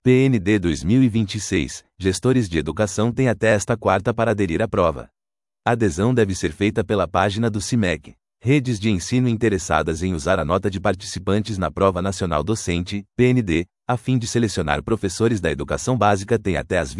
PND 2026. Gestores de educação têm até esta quarta para aderir à prova. A adesão deve ser feita pela página do CIMEC. Redes de ensino interessadas em usar a nota de participantes na Prova Nacional Docente, PND, a fim de selecionar professores da educação básica têm até às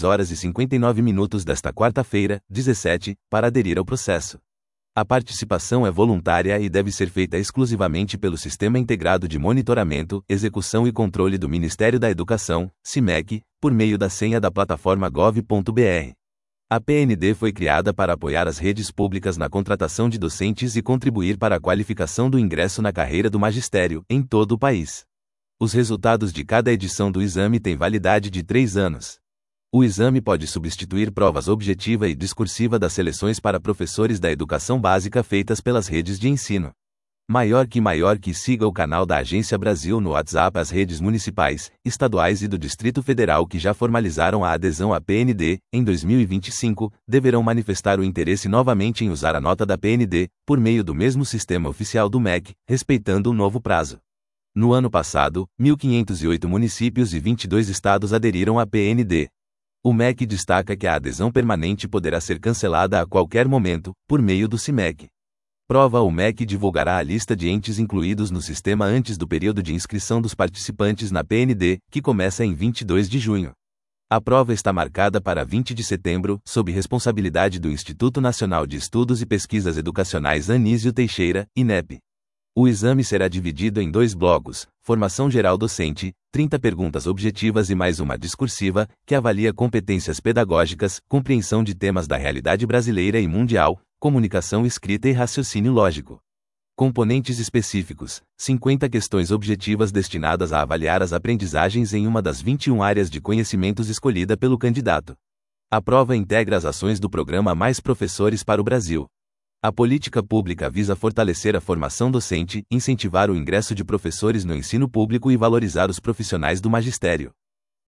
23h59 desta quarta-feira, 17, para aderir ao processo. A participação é voluntária e deve ser feita exclusivamente pelo Sistema Integrado de Monitoramento, Execução e Controle do Ministério da Educação, CIMEC, por meio da senha da plataforma gov.br. A PND foi criada para apoiar as redes públicas na contratação de docentes e contribuir para a qualificação do ingresso na carreira do magistério, em todo o país. Os resultados de cada edição do exame têm validade de 3 anos. O exame pode substituir provas objetiva e discursiva das seleções para professores da educação básica feitas pelas redes de ensino. Maior que siga o canal da Agência Brasil no WhatsApp. As redes municipais, estaduais e do Distrito Federal que já formalizaram a adesão à PND, em 2025, deverão manifestar o interesse novamente em usar a nota da PND, por meio do mesmo sistema oficial do MEC, respeitando o novo prazo. No ano passado, 1.508 municípios e 22 estados aderiram à PND. O MEC destaca que a adesão permanente poderá ser cancelada a qualquer momento, por meio do CIMEC. O MEC divulgará a lista de entes incluídos no sistema antes do período de inscrição dos participantes na PND, que começa em 22 de junho. A prova está marcada para 20 de setembro, sob responsabilidade do Instituto Nacional de Estudos e Pesquisas Educacionais Anísio Teixeira, INEP. O exame será dividido em 2 blocos: formação geral docente, 30 perguntas objetivas e mais uma discursiva, que avalia competências pedagógicas, compreensão de temas da realidade brasileira e mundial, comunicação escrita e raciocínio lógico. Componentes específicos: 50 questões objetivas destinadas a avaliar as aprendizagens em uma das 21 áreas de conhecimentos escolhida pelo candidato. A prova integra as ações do programa Mais Professores para o Brasil. A política pública visa fortalecer a formação docente, incentivar o ingresso de professores no ensino público e valorizar os profissionais do magistério.